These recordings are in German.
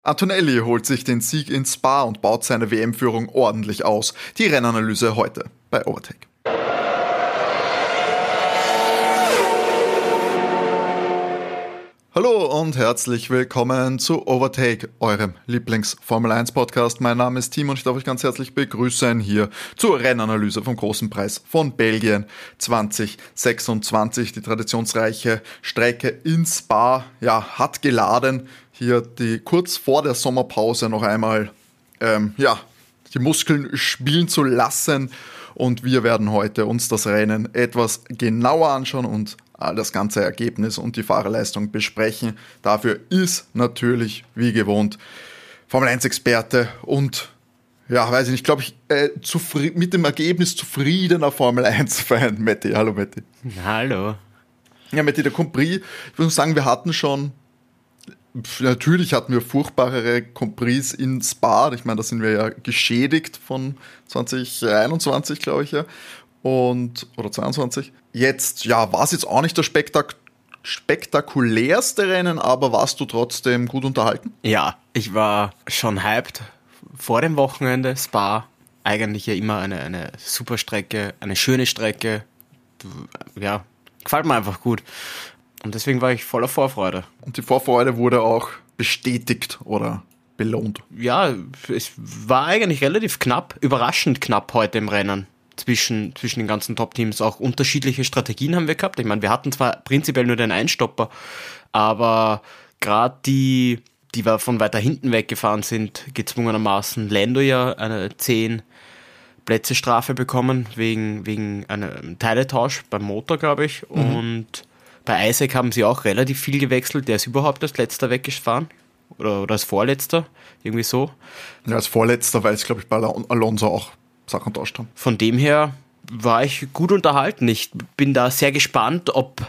Antonelli holt sich den Sieg in Spa und baut seine WM-Führung ordentlich aus. Die Rennanalyse heute bei Overtake. Hallo und herzlich willkommen zu Overtake, eurem Lieblings-Formel-1-Podcast. Mein Name ist Tim und ich darf euch ganz herzlich begrüßen hier zur Rennanalyse vom Großen Preis von Belgien 2026. Die traditionsreiche Strecke in Spa hat geladen. Hier kurz vor der Sommerpause noch einmal die Muskeln spielen zu lassen. Und wir werden heute uns das Rennen etwas genauer anschauen und das ganze Ergebnis und die Fahrerleistung besprechen. Dafür ist natürlich, wie gewohnt, Formel-1-Experte und, mit dem Ergebnis zufriedener Formel-1-Fan, Matti. Hallo, Matti. Hallo. Ja, Matti, der Grand Prix, ich muss sagen, natürlich hatten wir furchtbarere Grand Prix in Spa. Ich meine, da sind wir ja geschädigt von 2021, glaube ich, ja. Oder 22. Jetzt, war es jetzt auch nicht das spektakulärste Rennen, aber warst du trotzdem gut unterhalten? Ja, ich war schon hyped vor dem Wochenende. Spa, eigentlich ja immer eine super Strecke, eine schöne Strecke. Ja, gefällt mir einfach gut. Und deswegen war ich voller Vorfreude. Und die Vorfreude wurde auch bestätigt oder belohnt? Ja, es war eigentlich relativ knapp, überraschend knapp heute im Rennen. Zwischen den ganzen Top-Teams auch unterschiedliche Strategien haben wir gehabt. Ich meine, wir hatten zwar prinzipiell nur den Einstopper, aber gerade die wir von weiter hinten weggefahren sind, gezwungenermaßen, Lando ja eine 10 Plätze Strafe bekommen wegen einem Teiletausch beim Motor, glaube ich. Mhm. Und bei Isaac haben sie auch relativ viel gewechselt. Der ist überhaupt als letzter weggefahren. Oder als Vorletzter, irgendwie so. Ja, als Vorletzter, weil es, glaube ich, bei Alonso auch Sachen tauscht haben. Von dem her war ich gut unterhalten. Ich bin da sehr gespannt, ob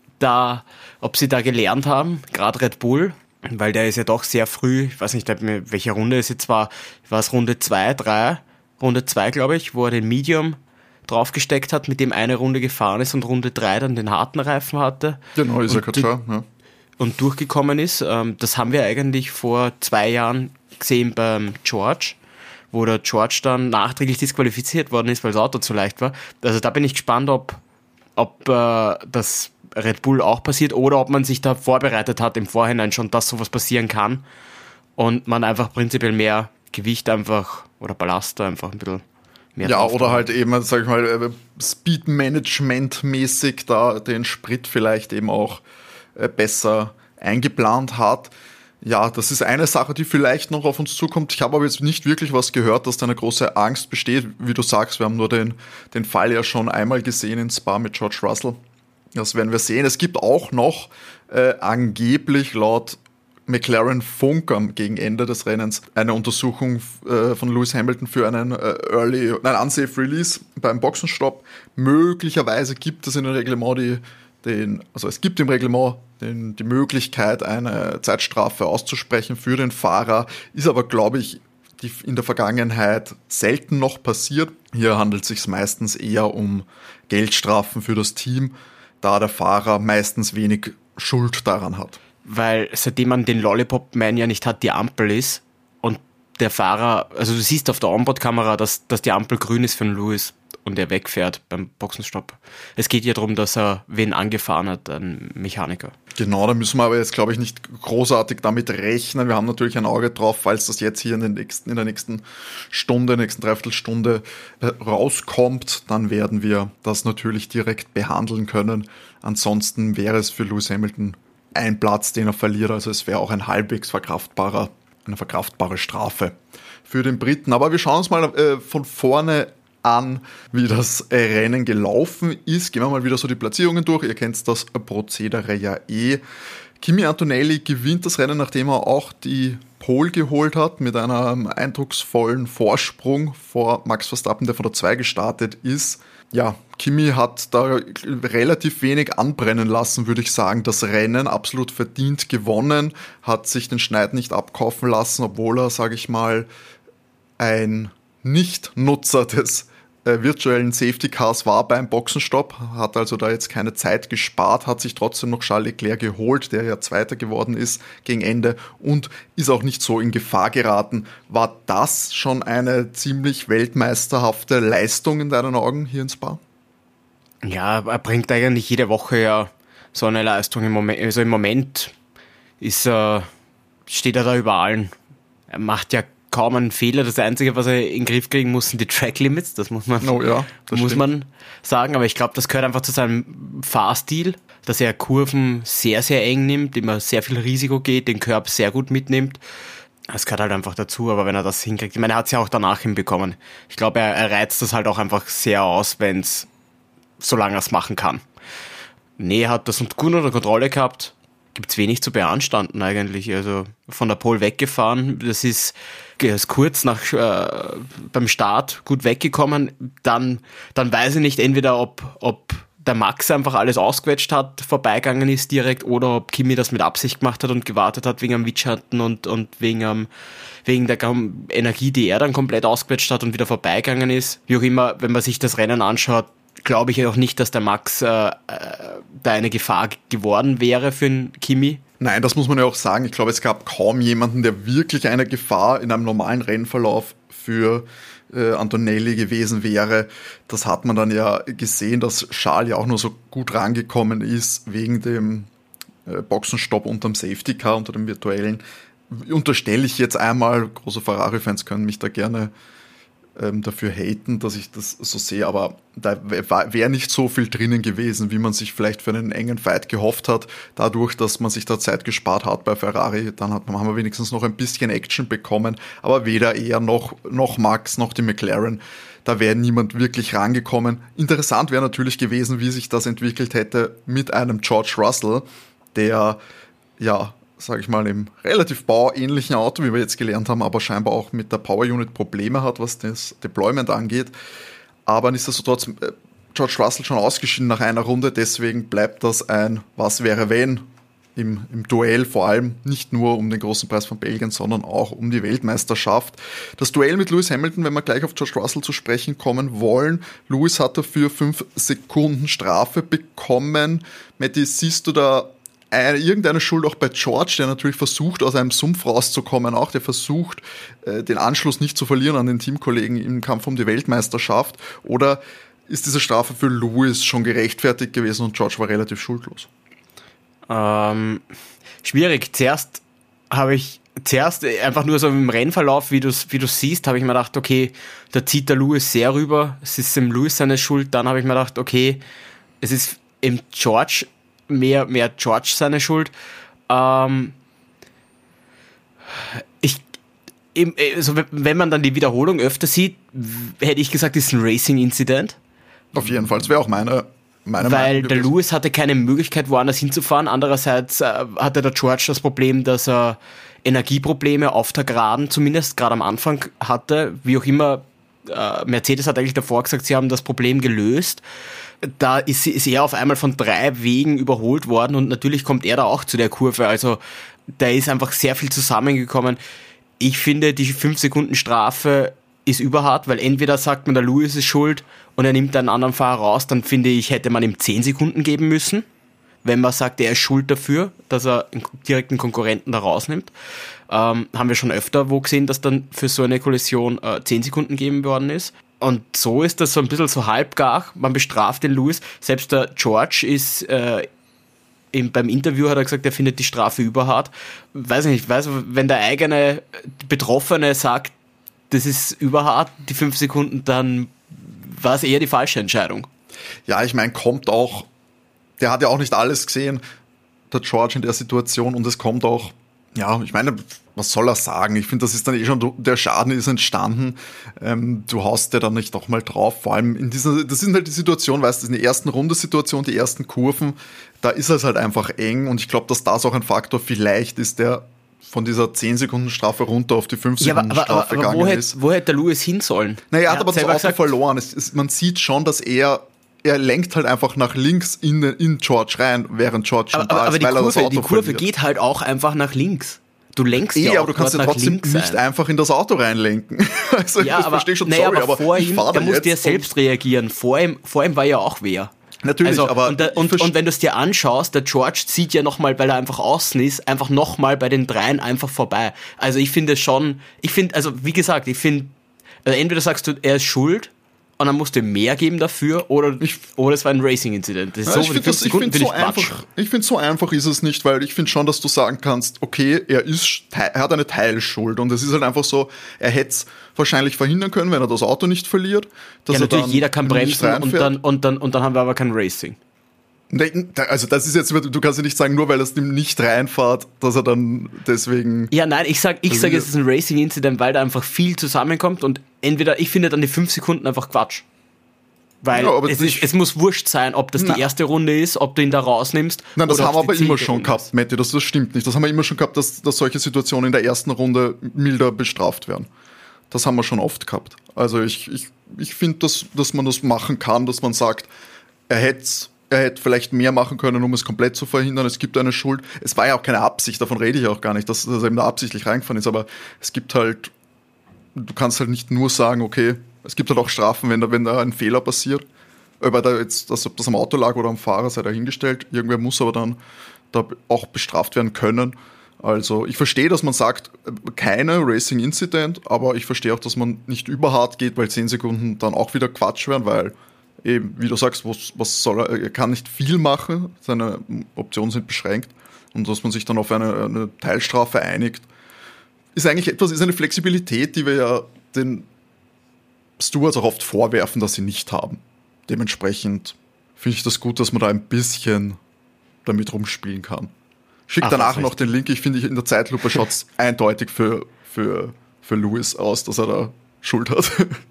sie da gelernt haben, gerade Red Bull, weil der ist ja doch sehr früh, ich weiß nicht, welche Runde es jetzt war es Runde 2, 3, Runde 2, glaube ich, wo er den Medium draufgesteckt hat, mit dem eine Runde gefahren ist und Runde 3 dann den harten Reifen hatte. Genau, ist er gerade ja. Und durchgekommen ist. Das haben wir eigentlich vor 2 Jahren gesehen beim George, wo der George dann nachträglich disqualifiziert worden ist, weil das Auto zu leicht war. Also da bin ich gespannt, ob das Red Bull auch passiert oder ob man sich da vorbereitet hat im Vorhinein schon, dass sowas passieren kann und man einfach prinzipiell mehr Gewicht einfach oder Ballast einfach ein bisschen mehr. Ja, oder halt eben, sag ich mal, Speed-Management-mäßig da den Sprit vielleicht eben auch besser eingeplant hat. Ja, das ist eine Sache, die vielleicht noch auf uns zukommt. Ich habe aber jetzt nicht wirklich was gehört, dass da eine große Angst besteht. Wie du sagst, wir haben nur den Fall ja schon einmal gesehen in Spa mit George Russell. Das werden wir sehen. Es gibt auch noch angeblich laut McLaren Funk gegen Ende des Rennens eine Untersuchung von Lewis Hamilton für einen unsafe Release beim Boxenstopp. Möglicherweise gibt es in dem Reglement es gibt im Reglement die Möglichkeit, eine Zeitstrafe auszusprechen für den Fahrer, ist aber, glaube ich, in der Vergangenheit selten noch passiert. Hier handelt es sich meistens eher um Geldstrafen für das Team, da der Fahrer meistens wenig Schuld daran hat. Weil seitdem man den Lollipop-Man ja nicht hat, die Ampel ist und der Fahrer, also du siehst auf der Onboard-Kamera, dass die Ampel grün ist für den Lewis und er wegfährt beim Boxenstopp. Es geht ja darum, dass er wen angefahren hat, einen Mechaniker. Genau, da müssen wir aber jetzt, glaube ich, nicht großartig damit rechnen. Wir haben natürlich ein Auge drauf, falls das jetzt hier in der nächsten Dreiviertelstunde rauskommt, dann werden wir das natürlich direkt behandeln können. Ansonsten wäre es für Lewis Hamilton ein Platz, den er verliert. Also es wäre auch eine verkraftbare Strafe für den Briten. Aber wir schauen uns mal von vorne an, wie das Rennen gelaufen ist. Gehen wir mal wieder so die Platzierungen durch. Ihr kennt das Prozedere ja eh. Kimi Antonelli gewinnt das Rennen, nachdem er auch die Pole geholt hat, mit einem eindrucksvollen Vorsprung vor Max Verstappen, der von der 2 gestartet ist. Ja, Kimi hat da relativ wenig anbrennen lassen, würde ich sagen. Das Rennen absolut verdient gewonnen, hat sich den Schneid nicht abkaufen lassen, obwohl er, sage ich mal, ein Nicht-Nutzer des virtuellen Safety Cars war beim Boxenstopp, hat also da jetzt keine Zeit gespart, hat sich trotzdem noch Charles Leclerc geholt, der ja Zweiter geworden ist gegen Ende und ist auch nicht so in Gefahr geraten. War das schon eine ziemlich weltmeisterhafte Leistung in deinen Augen hier in Spa? Ja, er bringt eigentlich jede Woche ja so eine Leistung im Moment. Also im Moment steht er da über allen. Er macht ja kaum einen Fehler. Das Einzige, was er in den Griff kriegen muss, sind die Track Limits. Das muss man, man sagen. Aber ich glaube, das gehört einfach zu seinem Fahrstil, dass er Kurven sehr, sehr eng nimmt, immer sehr viel Risiko geht, den Curb sehr gut mitnimmt. Das gehört halt einfach dazu. Aber wenn er das hinkriegt, ich meine, er hat es ja auch danach hinbekommen. Ich glaube, er reizt das halt auch einfach sehr aus, solange er es machen kann. Nee, er hat das gut unter Kontrolle gehabt. Gibt's wenig zu beanstanden eigentlich. Also von der Pole weggefahren. Das ist kurz beim Start gut weggekommen. Dann weiß ich nicht, entweder ob der Max einfach alles ausquetscht hat, vorbeigegangen ist direkt, oder ob Kimi das mit Absicht gemacht hat und gewartet hat wegen am Windschatten und wegen der Energie, die er dann komplett ausquetscht hat und wieder vorbeigegangen ist. Wie auch immer, wenn man sich das Rennen anschaut, glaube ich auch nicht, dass der Max da eine Gefahr geworden wäre für den Kimi. Nein, das muss man ja auch sagen. Ich glaube, es gab kaum jemanden, der wirklich eine Gefahr in einem normalen Rennverlauf für Antonelli gewesen wäre. Das hat man dann ja gesehen, dass Charles ja auch nur so gut rangekommen ist wegen dem Boxenstopp unterm Safety Car, unter dem virtuellen. Unterstelle ich jetzt einmal, große Ferrari-Fans können mich da gerne dafür haten, dass ich das so sehe, aber da wäre nicht so viel drinnen gewesen, wie man sich vielleicht für einen engen Fight gehofft hat. Dadurch, dass man sich da Zeit gespart hat bei Ferrari, dann haben wir wenigstens noch ein bisschen Action bekommen, aber weder er noch Max noch die McLaren, da wäre niemand wirklich rangekommen. Interessant wäre natürlich gewesen, wie sich das entwickelt hätte mit einem George Russell, der ja, sage ich mal, im relativ bauähnlichen Auto, wie wir jetzt gelernt haben, aber scheinbar auch mit der Power Unit Probleme hat, was das Deployment angeht. Aber nichtsdestotrotz, George Russell schon ausgeschieden nach einer Runde, deswegen bleibt das ein Was wäre wenn im Duell, vor allem nicht nur um den großen Preis von Belgien, sondern auch um die Weltmeisterschaft. Das Duell mit Lewis Hamilton, wenn wir gleich auf George Russell zu sprechen kommen wollen. Lewis hat dafür 5 Sekunden Strafe bekommen. Matti, siehst du da irgendeine Schuld auch bei George, der natürlich versucht, aus einem Sumpf rauszukommen, auch der versucht, den Anschluss nicht zu verlieren an den Teamkollegen im Kampf um die Weltmeisterschaft? Oder ist diese Strafe für Lewis schon gerechtfertigt gewesen und George war relativ schuldlos? Schwierig. Zuerst einfach nur so im Rennverlauf, wie du siehst, habe ich mir gedacht, okay, da zieht der Lewis sehr rüber, es ist dem Lewis seine Schuld. Dann habe ich mir gedacht, okay, es ist im George mehr George seine Schuld. Wenn man dann die Wiederholung öfter sieht, hätte ich gesagt, das ist ein Racing-Incident. Auf jeden Fall, das wäre auch meine Weil der Lewis hatte keine Möglichkeit, woanders hinzufahren. Andererseits hatte der George das Problem, dass er Energieprobleme auf der Geraden, zumindest gerade am Anfang hatte. Wie auch immer, Mercedes hat eigentlich davor gesagt, sie haben das Problem gelöst. Da ist er auf einmal von 3 Wegen überholt worden und natürlich kommt er da auch zu der Kurve. Also da ist einfach sehr viel zusammengekommen. Ich finde, die 5 Sekunden Strafe ist überhart, weil entweder sagt man, der Lewis ist schuld und er nimmt einen anderen Fahrer raus, dann finde ich, hätte man ihm 10 Sekunden geben müssen, wenn man sagt, er ist schuld dafür, dass er einen direkten Konkurrenten da rausnimmt. Haben wir schon öfter wo gesehen, dass dann für so eine Kollision 10 Sekunden gegeben worden ist. Und so ist das so ein bisschen so halbgar. Man bestraft den Lewis. Selbst der George ist beim Interview hat er gesagt, er findet die Strafe überhart. Wenn der eigene Betroffene sagt, das ist überhart, die 5 Sekunden, dann war es eher die falsche Entscheidung. Ja, ich meine, der hat ja auch nicht alles gesehen, der George in der Situation, und es kommt auch, ja, ich meine, was soll er sagen? Ich finde, das ist dann schon, der Schaden ist entstanden. Du haust ja dann nicht nochmal drauf. Vor allem das sind halt die Situation, weißt du, in der ersten Runde-Situation, die ersten Kurven, da ist es halt einfach eng, und ich glaube, dass das auch ein Faktor vielleicht ist, der von dieser 10 Sekunden Strafe runter auf die 5 Sekunden Strafe gegangen ist. Wo hätte der Lewis hin sollen? Naja, er hat aber das Auto verloren. Man sieht schon, dass er lenkt halt einfach nach links in George rein, während George schon da ist, weil er das Auto verliert. Die Kurve geht halt auch einfach nach links. Du lenkst ja auch aber du kannst ja trotzdem nicht einfach in das Auto reinlenken. Also ja, ich verstehe schon, sorry, aber vor ich ihm, fahre der musste ja selbst reagieren. Vor ihm war ja auch wer. Natürlich, also, aber... Und wenn du es dir anschaust, der George zieht ja nochmal, weil er einfach außen ist, einfach nochmal bei den dreien einfach vorbei. Also ich finde schon, also wie gesagt, also entweder sagst du, er ist schuld, und dann musst du mehr geben dafür, oder es war ein Racing-Incident. Ich finde, so einfach ist es nicht, weil ich finde schon, dass du sagen kannst, okay, er hat eine Teilschuld, und es ist halt einfach so, er hätte es wahrscheinlich verhindern können, wenn er das Auto nicht verliert. Dass natürlich, jeder kann bremsen, und dann haben wir aber kein Racing. Also das ist jetzt, du kannst ja nicht sagen, nur weil er es nicht reinfährt, dass er dann deswegen... Ja, nein, ich sag, es ist ein Racing-Incident, weil da einfach viel zusammenkommt, und entweder, ich finde dann die 5 Sekunden einfach Quatsch. Weil es muss wurscht sein, ob das die erste Runde ist, ob du ihn da rausnimmst. Nein, das haben wir aber immer schon gehabt, Matti, das stimmt nicht. Das haben wir immer schon gehabt, dass solche Situationen in der ersten Runde milder bestraft werden. Das haben wir schon oft gehabt. Also ich finde, dass man das machen kann, dass man sagt, er hätte vielleicht mehr machen können, um es komplett zu verhindern. Es gibt eine Schuld. Es war ja auch keine Absicht, davon rede ich auch gar nicht, dass er eben da absichtlich reingefahren ist, aber es gibt halt, du kannst halt nicht nur sagen, okay, es gibt halt auch Strafen, wenn da ein Fehler passiert. Ob das am Auto lag oder am Fahrer, sei dahingestellt. Irgendwer muss aber dann da auch bestraft werden können. Also ich verstehe, dass man sagt, keine Racing-Incident, aber ich verstehe auch, dass man nicht überhart geht, weil 10 Sekunden dann auch wieder Quatsch wären, weil eben, wie du sagst, was soll er kann nicht viel machen, seine Optionen sind beschränkt, und dass man sich dann auf eine Teilstrafe einigt, ist eine Flexibilität, die wir ja den Stewards auch oft vorwerfen, dass sie nicht haben. Dementsprechend finde ich das gut, dass man da ein bisschen damit rumspielen kann. Schick danach noch den Link, ich finde, in der Zeitlupe schaut es eindeutig für Lewis aus, dass er da Schuld hat.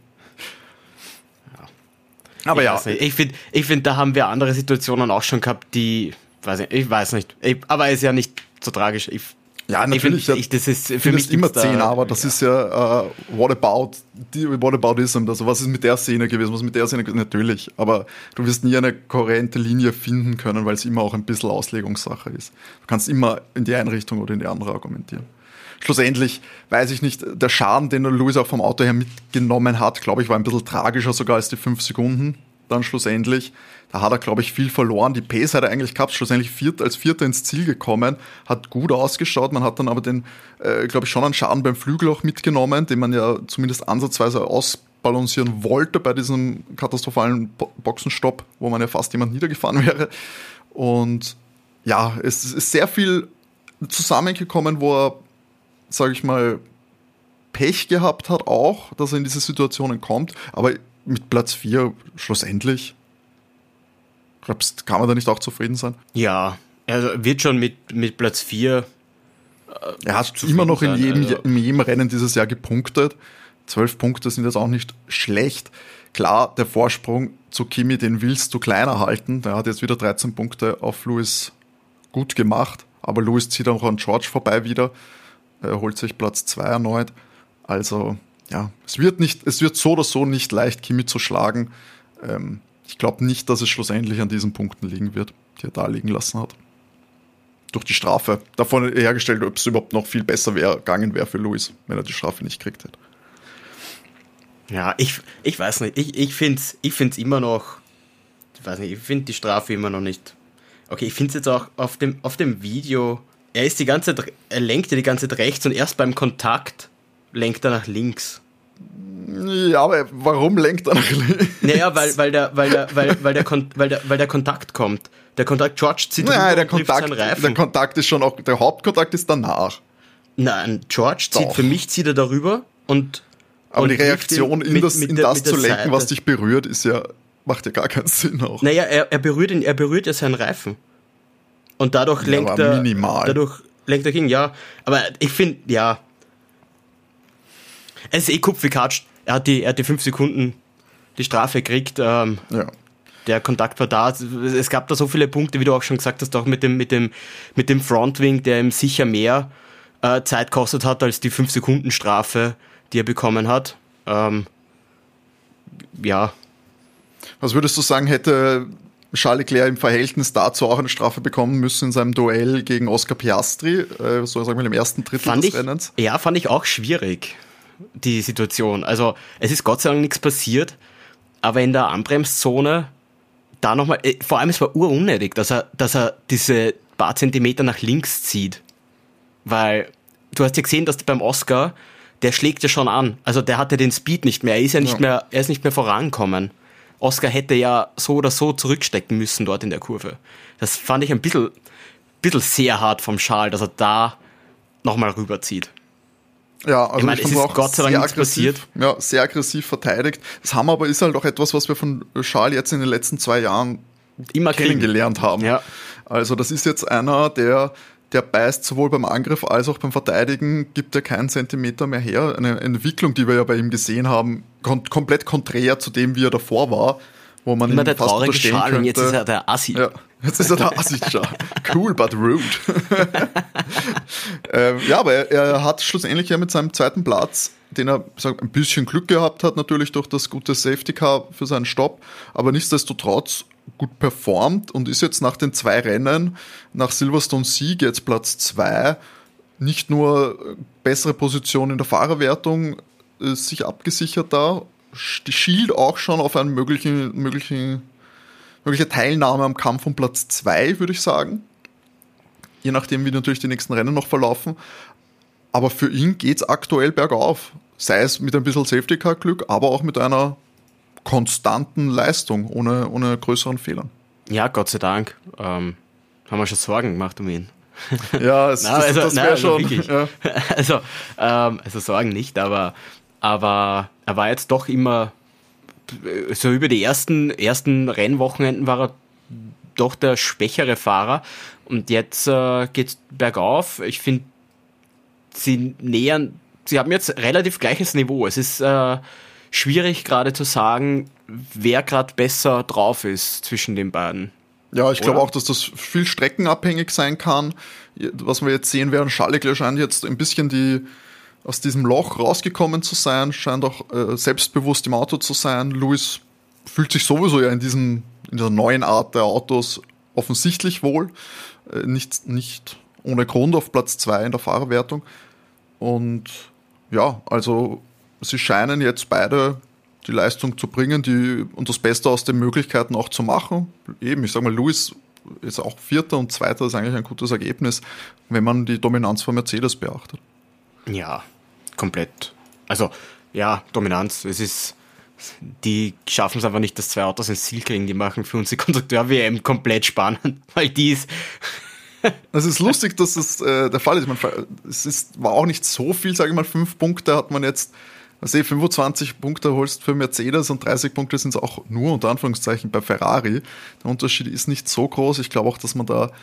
Aber ich finde, da haben wir andere Situationen auch schon gehabt, die, ich weiß nicht, aber ist ja nicht so tragisch. Ja, natürlich. Das ist für mich immer 10, aber das ist ja Whataboutism. Also was ist mit der Szene gewesen? Was mit der Szene? Natürlich. Aber du wirst nie eine kohärente Linie finden können, weil es immer auch ein bisschen Auslegungssache ist. Du kannst immer in die eine Richtung oder in die andere argumentieren. Schlussendlich, weiß ich nicht, der Schaden, den Lewis auch vom Auto her mitgenommen hat, glaube ich, war ein bisschen tragischer sogar als die 5 Sekunden dann schlussendlich. Da hat er, glaube ich, viel verloren. Die Pace hat er eigentlich gehabt, schlussendlich als Vierter ins Ziel gekommen, hat gut ausgeschaut. Man hat dann aber den, glaube ich, schon einen Schaden beim Flügel auch mitgenommen, den man ja zumindest ansatzweise ausbalancieren wollte bei diesem katastrophalen Boxenstopp, wo man ja fast jemand niedergefahren wäre. Und ja, es ist sehr viel zusammengekommen, wo er, sage ich mal, Pech gehabt hat auch, dass er in diese Situationen kommt. Aber mit Platz 4 schlussendlich, kann man da nicht auch zufrieden sein? Ja, also wird schon mit Platz 4 er hat immer noch in jedem Rennen dieses Jahr gepunktet. 12 Punkte sind jetzt auch nicht schlecht. Klar, der Vorsprung zu Kimi, den willst du kleiner halten. Der hat jetzt wieder 13 Punkte auf Lewis gut gemacht. Aber Lewis zieht auch an George vorbei wieder. Er holt sich Platz 2 erneut. Also, ja, es wird so oder so nicht leicht, Kimi zu schlagen. Ich glaube nicht, dass es schlussendlich an diesen Punkten liegen wird, die er da liegen lassen hat. Durch die Strafe. Davon hergestellt, ob es überhaupt noch viel besser gegangen wäre für Lewis, wenn er die Strafe nicht gekriegt hätte. Ja, ich weiß nicht. Ich find's immer noch, ich weiß nicht, ich finde die Strafe immer noch nicht. Okay, ich finde es jetzt auch auf dem Video, er lenkt ja die ganze Zeit rechts, und erst beim Kontakt lenkt er nach links. Ja, aber warum lenkt er nach links? Naja, weil der Kontakt kommt. Der Kontakt, George zieht der Kontakt ist schon auch, der Hauptkontakt ist danach. Nein, George zieht er darüber und aber die Reaktion in das zu lenken, Seite, was dich berührt, macht ja gar keinen Sinn auch. Naja, er berührt ja seinen Reifen. Und dadurch lenkt er gegen, ja. Aber ich finde, ja. Es ist Kupfigkatsch. Er hat die 5 Sekunden die Strafe gekriegt. Ja. Der Kontakt war da. Es gab da so viele Punkte, wie du auch schon gesagt hast, auch mit dem Frontwing, der ihm sicher mehr Zeit gekostet hat als die 5 Sekunden Strafe, die er bekommen hat. Ja. Was würdest du sagen, hätte Charles Leclerc im Verhältnis dazu auch eine Strafe bekommen müssen in seinem Duell gegen Oscar Piastri, so sagen wir im ersten Drittel des Rennens. Ja, fand ich auch schwierig, die Situation. Also es ist Gott sei Dank nichts passiert, aber in der Anbremszone da nochmal, vor allem es war urunnötig, dass er diese paar Zentimeter nach links zieht. Weil du hast ja gesehen, dass beim Oscar, der schlägt ja schon an. Also der hatte den Speed nicht mehr, er ist nicht mehr vorankommen. Oscar hätte ja so oder so zurückstecken müssen dort in der Kurve. Das fand ich ein bisschen sehr hart vom Charles, dass er da nochmal rüberzieht. Ja, also ich meine, es ist auch Gott sei Dank nichts passiert. Ja, sehr aggressiv verteidigt. Das haben aber ist halt auch etwas, was wir von Charles jetzt in den letzten 2 Jahren immer kennengelernt haben. Ja. Also das ist jetzt einer, der beißt sowohl beim Angriff als auch beim Verteidigen, gibt er keinen Zentimeter mehr her. Eine Entwicklung, die wir ja bei ihm gesehen haben, komplett konträr zu dem, wie er davor war, wo man immer ihn der fast traurige unterstellen Schal, könnte. und jetzt ist er der Assi. Ja, jetzt ist er der Assi-Schal. Cool, but rude. Ja, aber er hat schlussendlich ja mit seinem zweiten Platz, den er ein bisschen Glück gehabt hat, natürlich durch das gute Safety Car für seinen Stopp, aber nichtsdestotrotz gut performt und ist jetzt nach den 2 Rennen, nach Silverstone-Sieg jetzt Platz 2, nicht nur bessere Position in der Fahrerwertung sich abgesichert da, schielt auch schon auf eine mögliche Teilnahme am Kampf um Platz 2, würde ich sagen. Je nachdem, wie natürlich die nächsten Rennen noch verlaufen. Aber für ihn geht's aktuell bergauf. Sei es mit ein bisschen Safety-Car-Glück, aber auch mit einer konstanten Leistung, ohne größeren Fehlern. Ja, Gott sei Dank. Haben wir schon Sorgen gemacht um ihn. Ja, das wäre schon. Ja. Also Sorgen nicht, aber er war jetzt doch immer, so über die ersten Rennwochenenden war er doch der schwächere Fahrer und jetzt geht's bergauf. Ich finde, sie haben jetzt relativ gleiches Niveau. Es ist schwierig gerade zu sagen, wer gerade besser drauf ist zwischen den beiden. Ja, ich glaube auch, dass das viel streckenabhängig sein kann. Was wir jetzt sehen werden, Charles Leclerc scheint jetzt ein bisschen aus diesem Loch rausgekommen zu sein, scheint auch selbstbewusst im Auto zu sein. Lewis fühlt sich sowieso ja in dieser neuen Art der Autos offensichtlich wohl. Nicht ohne Grund auf Platz 2 in der Fahrerwertung. Und ja, also sie scheinen jetzt beide die Leistung zu bringen, und das Beste aus den Möglichkeiten auch zu machen. Eben, ich sage mal, Lewis ist auch Vierter und Zweiter, ist eigentlich ein gutes Ergebnis, wenn man die Dominanz von Mercedes beachtet. Ja, komplett. Also, ja, Dominanz. Die schaffen es einfach nicht, dass 2 Autos ins Ziel kriegen. Die machen für uns die Konstrukteur-WM komplett spannend, weil die ist... Es ist lustig, dass das der Fall ist. War auch nicht so viel, sage ich mal, 5 Punkte hat man jetzt, 25 Punkte holst für Mercedes und 30 Punkte sind es auch nur unter Anführungszeichen bei Ferrari. Der Unterschied ist nicht so groß. Ich glaube auch, dass man da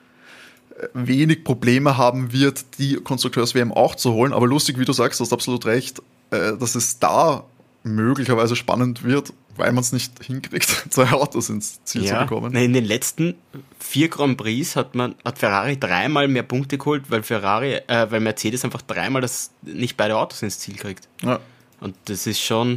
wenig Probleme haben wird, die Konstrukteurs-WM auch zu holen. Aber lustig, wie du sagst, du hast absolut recht, dass es da möglicherweise spannend wird, weil man es nicht hinkriegt, 2 Autos ins Ziel zu bekommen. In den letzten 4 Grand Prix hat Ferrari 3-mal mehr Punkte geholt, weil Mercedes einfach 3-mal nicht beide Autos ins Ziel kriegt. Ja. Und das ist schon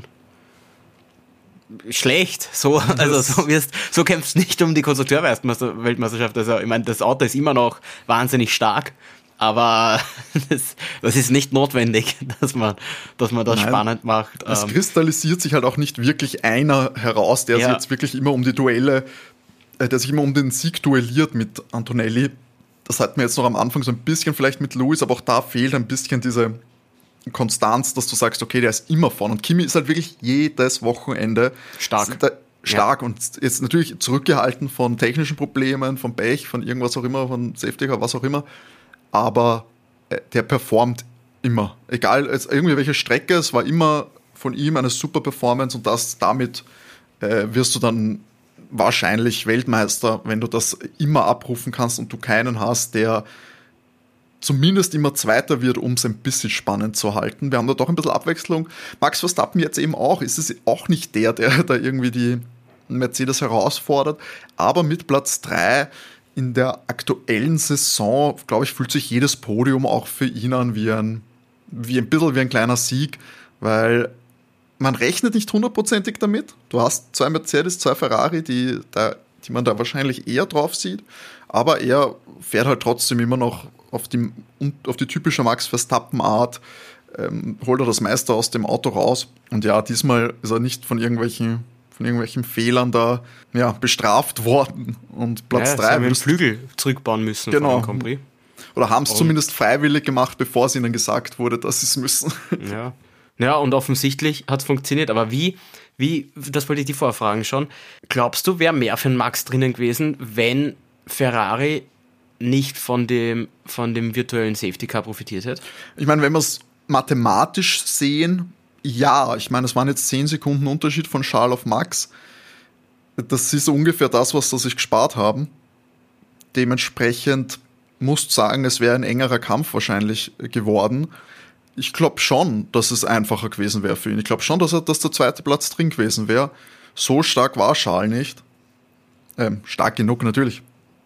schlecht. So kämpfst du nicht um die Konstrukteur-Weltmeisterschaft. Also, ich meine, das Auto ist immer noch wahnsinnig stark, aber das ist nicht notwendig, dass man das spannend macht. Es kristallisiert sich halt auch nicht wirklich einer heraus, der sich jetzt wirklich immer um die Duelle, der sich immer um den Sieg duelliert mit Antonelli. Das hatten wir jetzt noch am Anfang so ein bisschen vielleicht mit Lewis, aber auch da fehlt ein bisschen diese Konstanz, dass du sagst, okay, der ist immer vorne. Und Kimi ist halt wirklich jedes Wochenende stark und jetzt natürlich zurückgehalten von technischen Problemen, von Pech, von irgendwas auch immer, von Safety Car, was auch immer. Aber der performt immer. Egal, irgendwie welche Strecke, es war immer von ihm eine super Performance und damit wirst du dann wahrscheinlich Weltmeister, wenn du das immer abrufen kannst und du keinen hast, der zumindest immer Zweiter wird, um es ein bisschen spannend zu halten. Wir haben da doch ein bisschen Abwechslung. Max Verstappen jetzt eben auch. Ist es auch nicht der da irgendwie die Mercedes herausfordert. Aber mit Platz 3 in der aktuellen Saison, glaube ich, fühlt sich jedes Podium auch für ihn an wie ein bisschen wie ein kleiner Sieg, weil man rechnet nicht 100%ig damit. Du hast 2 Mercedes, 2 Ferrari, die die man da wahrscheinlich eher drauf sieht. Aber er fährt halt trotzdem immer noch auf die typische Max Verstappen-Art, holt er das meiste aus dem Auto raus. Und ja, diesmal ist er nicht von irgendwelchen Fehlern da bestraft worden. Und Platz 3. Sie haben den Flügel zurückbauen müssen genau. von dem Grand Prix. Oder haben es zumindest freiwillig gemacht, bevor es ihnen gesagt wurde, dass sie es müssen. Ja, und offensichtlich hat es funktioniert. Aber wie, das wollte ich dir vorher fragen schon, glaubst du, wäre mehr für den Max drinnen gewesen, wenn Ferrari nicht von dem virtuellen Safety Car profitiert hätte? Ich meine, wenn wir es mathematisch sehen, ja. Ich meine, es waren jetzt 10 Sekunden Unterschied von Charles auf Max. Das ist ungefähr das, was sie sich gespart haben. Dementsprechend musst sagen, es wäre ein engerer Kampf wahrscheinlich geworden. Ich glaube schon, dass es einfacher gewesen wäre für ihn. Ich glaube schon, dass der zweite Platz drin gewesen wäre. So stark war Charles nicht. Stark genug natürlich.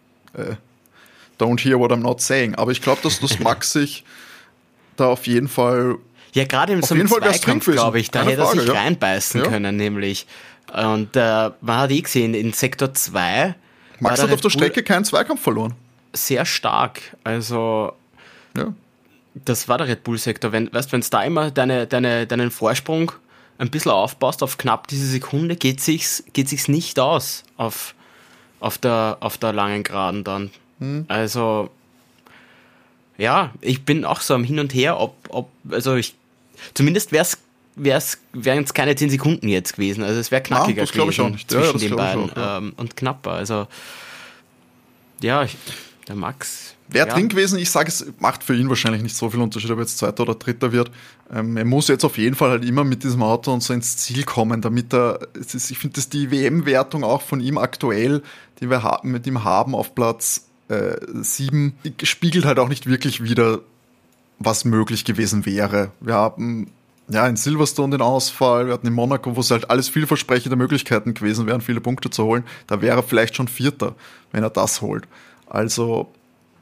Don't hear what I'm not saying. Aber ich glaube, dass Max sich da auf jeden Fall... Ja, gerade in so einem Zweikampf, glaube ich, da hätte er sich reinbeißen können, nämlich. Und man hat gesehen, in Sektor 2... Max hat auf der Strecke keinen Zweikampf verloren. Sehr stark. Also... Ja. Das war der Red Bull-Sektor. Wenn du da immer deinen Vorsprung ein bisschen aufbaust auf knapp diese Sekunde, geht sich's nicht aus auf der langen Geraden dann. Also, ja, ich bin auch so am Hin und Her, zumindest wären es keine 10 Sekunden jetzt gewesen. Also es wäre knackiger gewesen zwischen den beiden und knapper. Also, ja, der Max... Wäre drin gewesen, ich sage, es macht für ihn wahrscheinlich nicht so viel Unterschied, ob er jetzt Zweiter oder Dritter wird. Er muss jetzt auf jeden Fall halt immer mit diesem Auto und so ins Ziel kommen, damit ich finde, dass die WM-Wertung auch von ihm aktuell, die wir mit ihm haben auf Platz 7, die spiegelt halt auch nicht wirklich wider, was möglich gewesen wäre. Wir haben in Silverstone den Ausfall, wir hatten in Monaco, wo es halt alles vielversprechende Möglichkeiten gewesen wären, viele Punkte zu holen. Da wäre er vielleicht schon Vierter, wenn er das holt. Also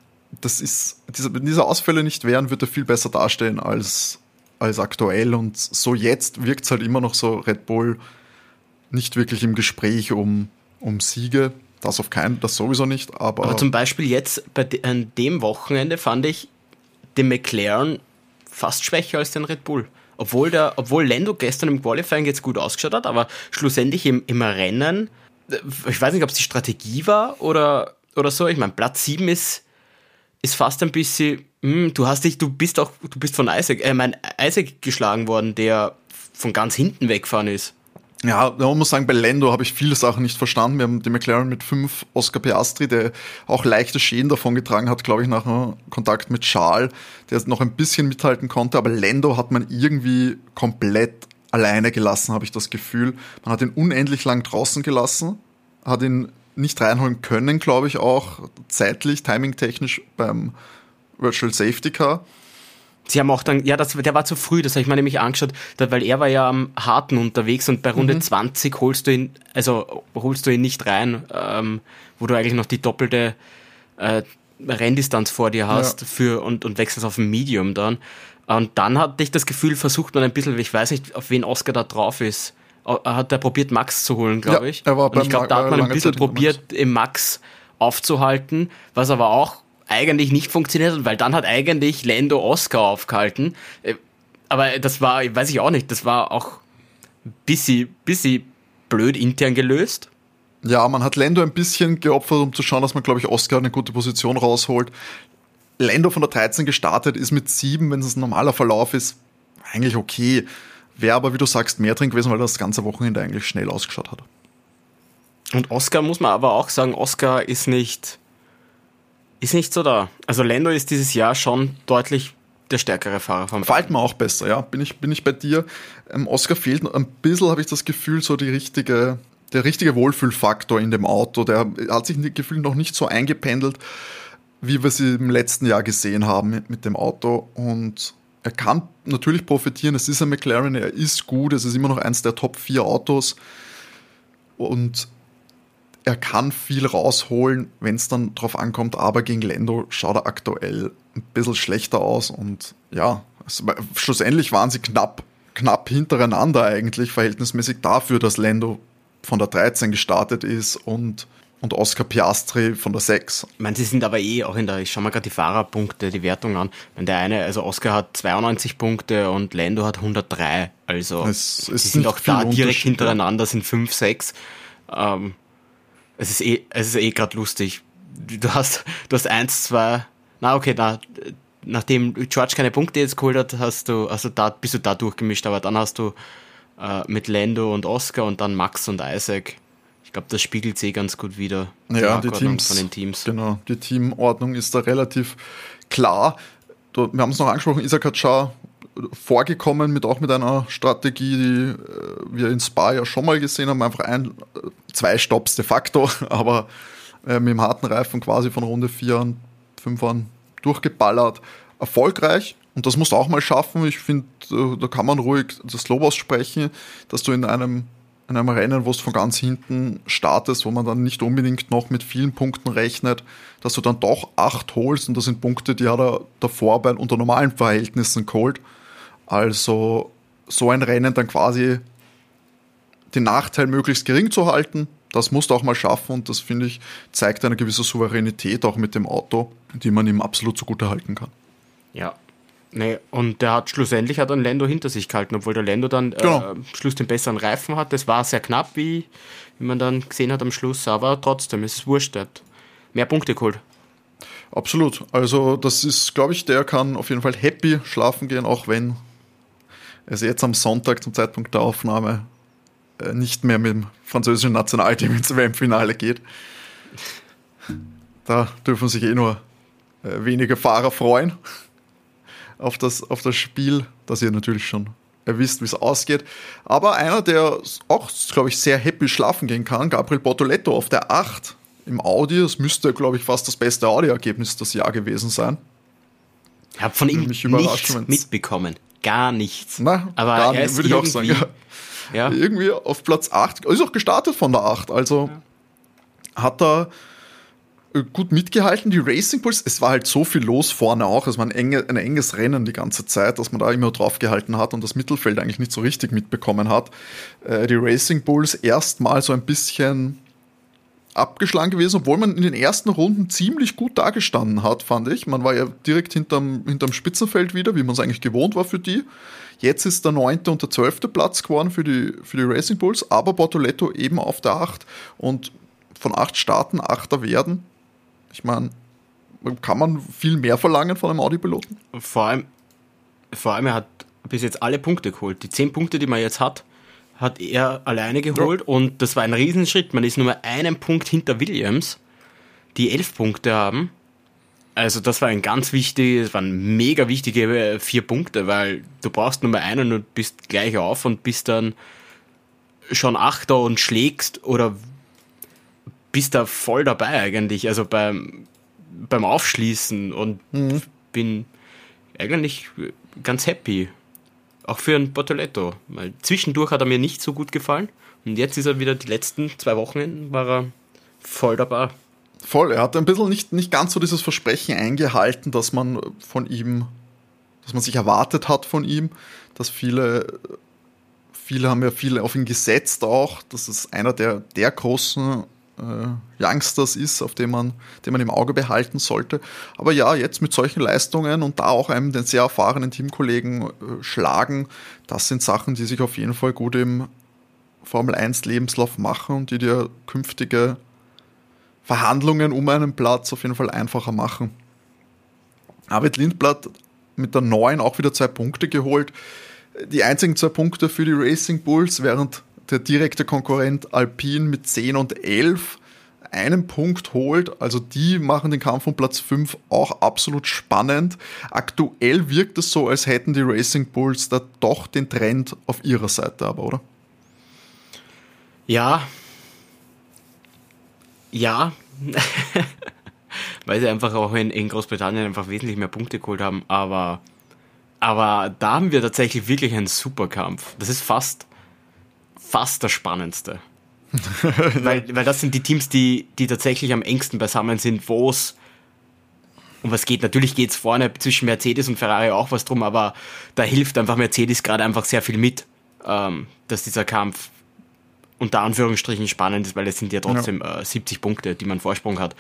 wenn diese Ausfälle nicht wären, würde er viel besser dastehen als aktuell. Und so jetzt wirkt es halt immer noch so, Red Bull nicht wirklich im Gespräch um Siege. Das sowieso nicht. Aber zum Beispiel jetzt an dem Wochenende fand ich den McLaren fast schwächer als den Red Bull. Obwohl Lando gestern im Qualifying jetzt gut ausgeschaut hat, aber schlussendlich im Rennen, ich weiß nicht, ob es die Strategie war oder so. Ich meine, Platz 7 ist fast ein bisschen, du bist von Isaac geschlagen worden, der von ganz hinten weggefahren ist. Ja, man muss sagen, bei Lando habe ich viele Sachen nicht verstanden. Wir haben den McLaren mit 5, Oscar Piastri, der auch leichte Schäden davon getragen hat, glaube ich, nach einem Kontakt mit Charles, der noch ein bisschen mithalten konnte. Aber Lando hat man irgendwie komplett alleine gelassen, habe ich das Gefühl. Man hat ihn unendlich lang draußen gelassen, hat ihn nicht reinholen können, glaube ich, auch zeitlich, timingtechnisch beim Virtual Safety Car. Sie haben auch dann, der war zu früh, das habe ich mir nämlich angeschaut, weil er war ja am Harten unterwegs und bei Runde 20 holst du ihn nicht rein, wo du eigentlich noch die doppelte Renndistanz vor dir hast und wechselst auf ein Medium dann. Und dann hatte ich das Gefühl, versucht man ein bisschen, ich weiß nicht, auf wen Oscar da drauf ist, hat er probiert, Max zu holen, glaube ich. Und ich glaube, da hat man ein bisschen probiert, im Max aufzuhalten, was aber auch eigentlich nicht funktioniert hat, weil dann hat eigentlich Lando Oscar aufgehalten. Aber das war, weiß ich auch nicht, das war auch ein bisschen blöd intern gelöst. Ja, man hat Lando ein bisschen geopfert, um zu schauen, dass man, glaube ich, Oscar eine gute Position rausholt. Lando von der 13 gestartet, ist mit 7, wenn es ein normaler Verlauf ist, eigentlich okay. Wäre aber, wie du sagst, mehr drin gewesen, weil das ganze Wochenende eigentlich schnell ausgeschaut hat. Und Oscar muss man aber auch sagen, Oscar ist nicht so da. Also Lando ist dieses Jahr schon deutlich der stärkere Fahrer vom Gefällt mir auch besser, ja. Bin ich bei dir. Oscar fehlt noch ein bisschen, habe ich das Gefühl, so der richtige Wohlfühlfaktor in dem Auto. Der hat sich gefühlt noch nicht so eingependelt, wie wir sie im letzten Jahr gesehen haben mit dem Auto. Und er kann natürlich profitieren. Es ist ein McLaren, er ist gut. Es ist immer noch eins der Top 4 Autos. Und er kann viel rausholen, wenn es dann drauf ankommt. Aber gegen Lando schaut er aktuell ein bisschen schlechter aus. Und ja, schlussendlich waren sie knapp hintereinander eigentlich, verhältnismäßig dafür, dass Lando von der 13 gestartet ist und und Oscar Piastri von der 6. Ich meine, sie sind aber auch ich schau mal gerade die Fahrerpunkte, die Wertung an. Wenn der eine, also Oscar hat 92 Punkte und Lando hat 103. Also sie sind auch da direkt hintereinander, sind 5, 6. Es ist eh gerade lustig. Du hast 1, 2, nachdem George keine Punkte jetzt geholt hat, bist du da durchgemischt, aber dann hast du mit Lando und Oscar und dann Max und Isaac. Ich glaube, das spiegelt sich ganz gut wider. Ja, die Teams, von den Teams. Genau, die Teamordnung ist da relativ klar. Wir haben es noch angesprochen, Isaac hat schon vorgekommen mit einer Strategie, die wir in Spa ja schon mal gesehen haben, einfach 2 Stopps de facto, aber mit dem harten Reifen quasi von Runde 4 und 5 an durchgeballert. Erfolgreich. Und das musst du auch mal schaffen. Ich finde, da kann man ruhig das Lob aussprechen, dass du in einem Rennen, wo es von ganz hinten startest, wo man dann nicht unbedingt noch mit vielen Punkten rechnet, dass du dann doch 8 holst. Und das sind Punkte, die hat er davor unter normalen Verhältnissen geholt. Also so ein Rennen dann quasi den Nachteil möglichst gering zu halten, das musst du auch mal schaffen. Und das, finde ich, zeigt eine gewisse Souveränität auch mit dem Auto, die man ihm absolut zugutehalten kann. Ja. Nee, und der hat schlussendlich einen Lando hinter sich gehalten, obwohl der Lando dann Schluss den besseren Reifen hat. Das war sehr knapp, wie man dann gesehen hat am Schluss, aber trotzdem ist es wurscht, der hat mehr Punkte geholt. Absolut, also das ist, glaube ich, der kann auf jeden Fall happy schlafen gehen, auch wenn es jetzt am Sonntag zum Zeitpunkt der Aufnahme nicht mehr mit dem französischen Nationalteam ins WM-Finale geht. Da dürfen sich nur wenige Fahrer freuen auf das Spiel, dass ihr natürlich schon wisst, wie es ausgeht. Aber einer, der auch, glaube ich, sehr happy schlafen gehen kann, Gabriel Bortoleto auf der 8 im Audi. Das müsste, glaube ich, fast das beste Audi-Ergebnis das Jahr gewesen sein. Ich habe von ihm nichts mitbekommen. Gar nichts. Na, aber würde ich auch sagen. Ja. Irgendwie auf Platz 8, ist auch gestartet von der 8, also hat er gut mitgehalten, die Racing Bulls, es war halt so viel los vorne auch, es war ein enges Rennen die ganze Zeit, dass man da immer drauf gehalten hat und das Mittelfeld eigentlich nicht so richtig mitbekommen hat. Die Racing Bulls erstmal so ein bisschen abgeschlagen gewesen, obwohl man in den ersten Runden ziemlich gut dagestanden hat, fand ich. Man war ja direkt hinterm Spitzenfeld wieder, wie man es eigentlich gewohnt war für die. Jetzt ist der 9. und der 12. Platz geworden für die Racing Bulls, aber Bortoleto eben auf der 8 und von 8 Starten 8er werden. Ich meine, kann man viel mehr verlangen von einem Audi-Piloten? Vor allem, er hat bis jetzt alle Punkte geholt. Die 10 Punkte, die man jetzt hat er alleine geholt und das war ein Riesenschritt. Man ist nur einen Punkt hinter Williams, die 11 Punkte haben. Also das waren mega wichtige 4 Punkte, weil du brauchst nur mal einen und bist gleich auf und bist dann schon Achter und schlägst oder bist da voll dabei eigentlich, also beim Aufschließen und bin eigentlich ganz happy. Auch für einen Bortoleto, weil zwischendurch hat er mir nicht so gut gefallen und jetzt ist er wieder die letzten 2 Wochen war er voll dabei. Voll, er hat ein bisschen nicht ganz so dieses Versprechen eingehalten, dass man sich erwartet hat von ihm, dass viele haben ja viel auf ihn gesetzt auch, dass es einer der großen Youngsters ist, auf den man im Auge behalten sollte. Aber ja, jetzt mit solchen Leistungen und da auch einem den sehr erfahrenen Teamkollegen schlagen, das sind Sachen, die sich auf jeden Fall gut im Formel 1 Lebenslauf machen und die dir künftige Verhandlungen um einen Platz auf jeden Fall einfacher machen. Arvid Lindblad mit der 9 auch wieder 2 Punkte geholt. Die einzigen 2 Punkte für die Racing Bulls, während der direkte Konkurrent Alpine mit 10 und 11 einen Punkt holt. Also die machen den Kampf um Platz 5 auch absolut spannend. Aktuell wirkt es so, als hätten die Racing Bulls da doch den Trend auf ihrer Seite, aber, oder? Ja. Weil sie einfach auch in Großbritannien einfach wesentlich mehr Punkte geholt haben. Aber da haben wir tatsächlich wirklich einen Superkampf. Das ist fast das Spannendste. weil das sind die Teams, die tatsächlich am engsten beisammen sind, wo es um was geht. Natürlich geht es vorne zwischen Mercedes und Ferrari auch was drum, aber da hilft einfach Mercedes gerade einfach sehr viel mit, dass dieser Kampf unter Anführungsstrichen spannend ist, weil es sind ja trotzdem 70 Punkte, die man Vorsprung hat.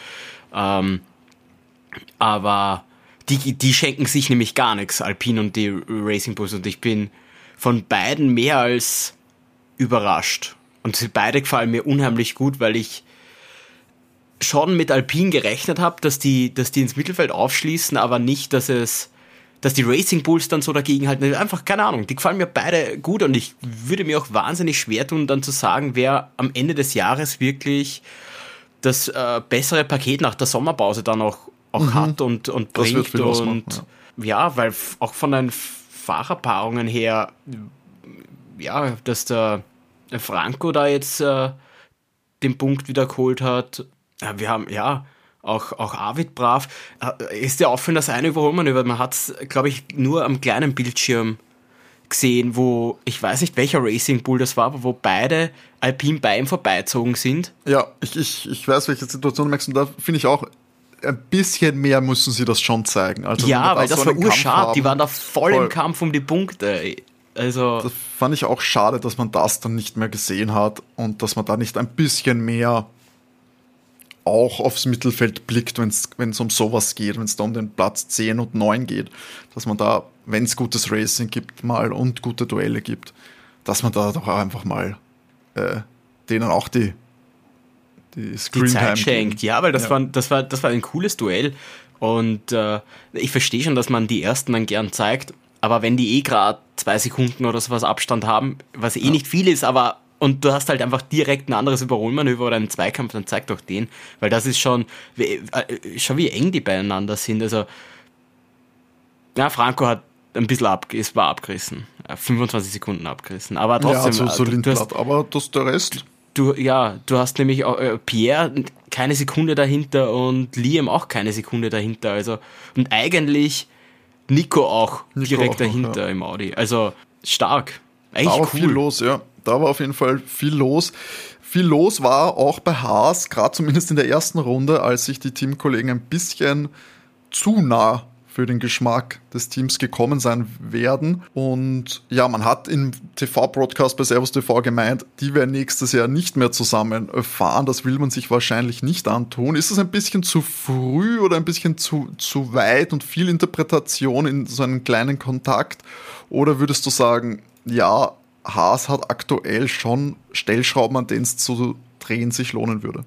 Aber die schenken sich nämlich gar nichts, Alpine und die Racing Bulls, und ich bin von beiden mehr als überrascht. Und sie beide gefallen mir unheimlich gut, weil ich schon mit Alpine gerechnet habe, dass die ins Mittelfeld aufschließen, aber nicht, dass die Racing Bulls dann so dagegen halten. Einfach, keine Ahnung, die gefallen mir beide gut, und ich würde mir auch wahnsinnig schwer tun, dann zu sagen, wer am Ende des Jahres wirklich das bessere Paket nach der Sommerpause dann auch hat und bringt. Das wird viel ausmachen, ja, weil auch von den Fahrerpaarungen her, ja, dass der Franco da jetzt den Punkt wieder geholt hat. Wir haben, auch Arvid brav. Ist dir auffallen, das eine Überholmanöver, man hat es, glaube ich, nur am kleinen Bildschirm gesehen, wo, ich weiß nicht, welcher Racing Bull das war, aber wo beide Alpine bei ihm vorbeizogen sind. Ja, ich weiß, welche Situation du merkst, und da finde ich auch, ein bisschen mehr müssen sie das schon zeigen. Also, ja, weil das war urschade, die waren da voll im Kampf um die Punkte. Also, das fand ich auch schade, dass man das dann nicht mehr gesehen hat und dass man da nicht ein bisschen mehr auch aufs Mittelfeld blickt, wenn es um sowas geht, wenn es da um den Platz 10 und 9 geht, dass man da, wenn es gutes Racing gibt mal und gute Duelle gibt, dass man da doch einfach mal denen auch die Zeit schenkt. Ja, weil das war ein cooles Duell, und ich verstehe schon, dass man die ersten dann gern zeigt, aber wenn die gerade 2 Sekunden oder sowas Abstand haben, was nicht viel ist, aber und du hast halt einfach direkt ein anderes Überholmanöver oder einen Zweikampf, dann zeig doch den, weil das ist schon wie eng die beieinander sind. Also, ja, Franco hat ein bisschen abgerissen. 25 Sekunden abgerissen. Aber trotzdem. Ja, so Lindblad, aber der Rest. Du hast nämlich auch Pierre keine Sekunde dahinter und Liam auch keine Sekunde dahinter. Also, und eigentlich Nico auch direkt dahinter im Audi. Also, stark. Eigentlich da war cool. Viel los, ja. Da war auf jeden Fall viel los. Viel los war auch bei Haas, gerade zumindest in der ersten Runde, als sich die Teamkollegen ein bisschen zu nah für den Geschmack des Teams gekommen sein werden. Und ja, man hat im TV-Broadcast bei Servus TV gemeint, die werden nächstes Jahr nicht mehr zusammen fahren. Das will man sich wahrscheinlich nicht antun. Ist es ein bisschen zu früh oder ein bisschen zu weit und viel Interpretation in so einen kleinen Kontakt? Oder würdest du sagen, ja, Haas hat aktuell schon Stellschrauben, an denen es zu drehen sich lohnen würde?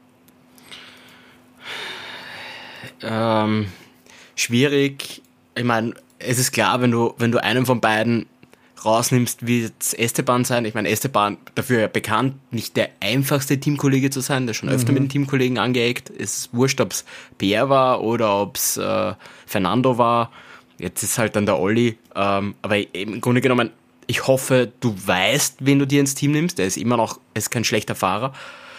Schwierig. Ich meine, es ist klar, wenn du einen von beiden rausnimmst, wird es Esteban sein. Ich meine, Esteban, dafür bekannt, nicht der einfachste Teamkollege zu sein, der schon öfter mit den Teamkollegen angeeckt. Es ist wurscht, ob es Pierre war oder ob es Fernando war. Jetzt ist halt dann der Olli. Aber im Grunde genommen, ich hoffe, du weißt, wen du dir ins Team nimmst. Er ist immer noch, ist kein schlechter Fahrer.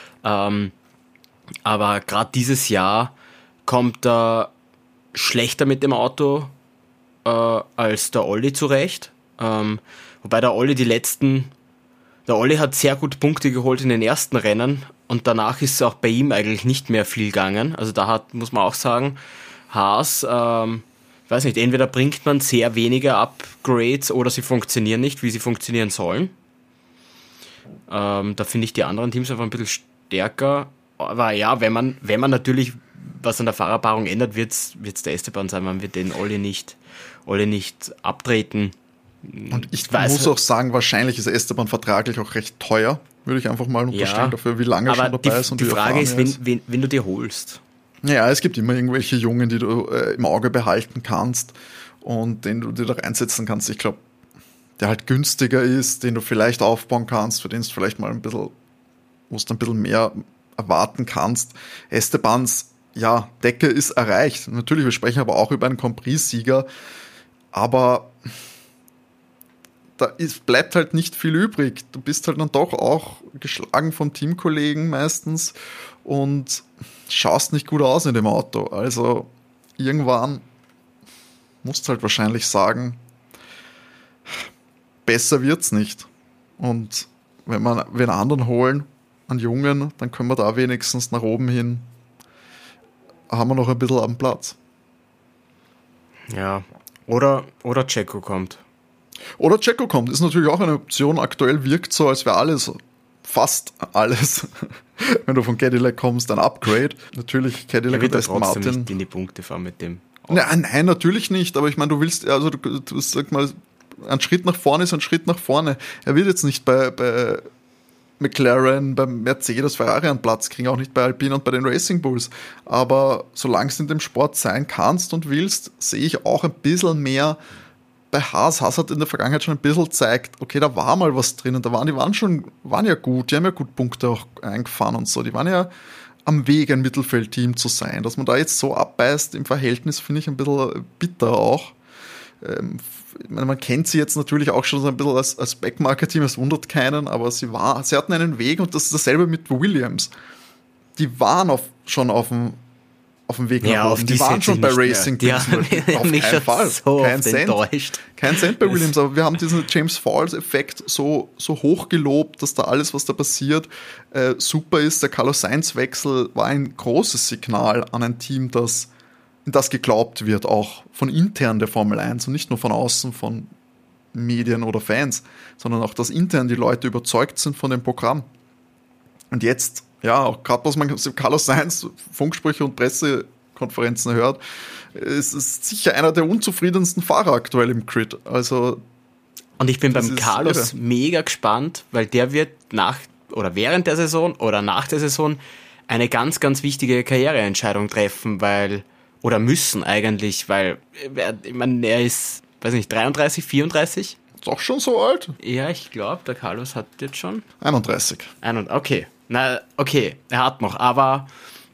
Aber gerade dieses Jahr kommt er schlechter mit dem Auto als der Olli zurecht. Wobei der Olli der Olli hat sehr gut Punkte geholt in den ersten Rennen, und danach ist es auch bei ihm eigentlich nicht mehr viel gegangen. Also da muss man auch sagen, Haas, ich weiß nicht, entweder bringt man sehr wenige Upgrades oder sie funktionieren nicht, wie sie funktionieren sollen. Da finde ich die anderen Teams einfach ein bisschen stärker. Aber ja, wenn man natürlich was an der Fahrerpaarung ändert, wird's der Esteban sein. Man wird den Olli nicht abtreten. Und ich muss auch sagen, wahrscheinlich ist Esteban vertraglich auch recht teuer, würde ich einfach mal unterstellen, dafür, wie lange er schon dabei ist. Und die Frage ist, wen du dir holst. Ja, es gibt immer irgendwelche Jungen, die du im Auge behalten kannst und den du dir da reinsetzen kannst. Ich glaube, der halt günstiger ist, den du vielleicht aufbauen kannst, für den du vielleicht mal ein bisschen, wo du ein bisschen mehr erwarten kannst. Estebans, ja, Decke ist erreicht. Natürlich, wir sprechen aber auch über einen Grand Prix-Sieger, aber bleibt halt nicht viel übrig. Du bist halt dann doch auch geschlagen vom Teamkollegen meistens und schaust nicht gut aus in dem Auto. Also irgendwann musst du halt wahrscheinlich sagen, besser wird's nicht. Und wenn wir einen anderen holen, einen Jungen, dann können wir da wenigstens nach oben hin, haben wir noch ein bisschen am Platz. Ja, oder Checo kommt. Oder Checo kommt, ist natürlich auch eine Option. Aktuell wirkt so, als wäre alles fast alles, wenn du von Cadillac kommst, ein Upgrade. Natürlich Cadillac und Aston Martin. Nicht in die Punkte fahren mit dem. Nein, natürlich nicht. Aber ich meine, du willst, also du sag mal, ein Schritt nach vorne ist ein Schritt nach vorne. Er wird jetzt nicht bei McLaren, beim Mercedes, Ferrari einen Platz kriegen, auch nicht bei Alpine und bei den Racing Bulls. Aber solange es in dem Sport sein kannst und willst, sehe ich auch ein bisschen mehr bei Haas. Haas hat in der Vergangenheit schon ein bisschen gezeigt, okay, da war mal was drinnen, die waren ja gut, die haben ja gut Punkte auch eingefahren und so, die waren ja am Weg, ein Mittelfeldteam zu sein. Dass man da jetzt so abbeißt im Verhältnis, finde ich ein bisschen bitter auch. Ich meine, man kennt sie jetzt natürlich auch schon so ein bisschen als Backmarker-Team, es wundert keinen, aber sie hatten einen Weg und das ist dasselbe mit Williams. Die waren schon auf dem Weg nach oben. Die waren schon bei Racing Teams. Auf keinen Fall. So Kein Cent bei Williams, aber wir haben diesen James Falls-Effekt so hoch gelobt, dass da alles, was da passiert, super ist. Der Carlos Sainz-Wechsel war ein großes Signal an ein Team, in das geglaubt wird, auch von intern der Formel 1 und nicht nur von außen, von Medien oder Fans, sondern auch, dass intern die Leute überzeugt sind von dem Programm. Und jetzt, ja, auch gerade was man Carlos Sainz Funksprüche und Pressekonferenzen hört, es ist sicher einer der unzufriedensten Fahrer aktuell im Grid. Also, und ich bin beim Carlos mega gespannt, weil der wird während der Saison oder nach der Saison eine ganz, ganz wichtige Karriereentscheidung treffen, oder müssen eigentlich, weil, ich meine, er ist, weiß nicht, 33, 34? Ist auch schon so alt? Ja, ich glaube, der Carlos hat jetzt schon 31. Okay. Okay, er hat noch, aber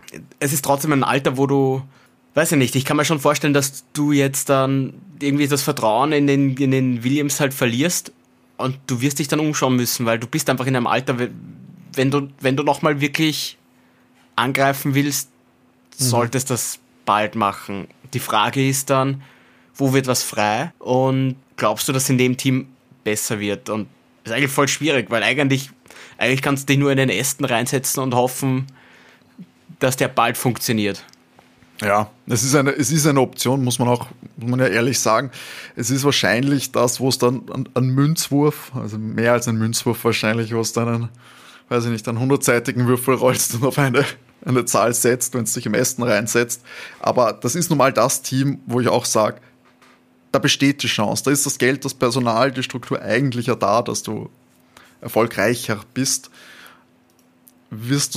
es ist trotzdem ein Alter, wo du, weiß ich nicht, ich kann mir schon vorstellen, dass du jetzt dann irgendwie das Vertrauen in den Williams halt verlierst und du wirst dich dann umschauen müssen, weil du bist einfach in einem Alter, wenn du nochmal wirklich angreifen willst, solltest das bald machen. Die Frage ist dann, wo wird was frei und glaubst du, dass in dem Team besser wird? Und das ist eigentlich voll schwierig, weil eigentlich kannst du dich nur in den Ästen reinsetzen und hoffen, dass der bald funktioniert. Ja, es ist eine Option, muss man ja ehrlich sagen. Es ist wahrscheinlich das, wo es dann an Münzwurf, also mehr als ein Münzwurf wahrscheinlich, wo es dann einen 100-seitigen Würfel rollst und auf eine Zahl setzt, wenn es dich im Ästen reinsetzt. Aber das ist nun mal das Team, wo ich auch sage, da besteht die Chance. Da ist das Geld, das Personal, die Struktur eigentlich ja da, dass du erfolgreicher bist. Wirst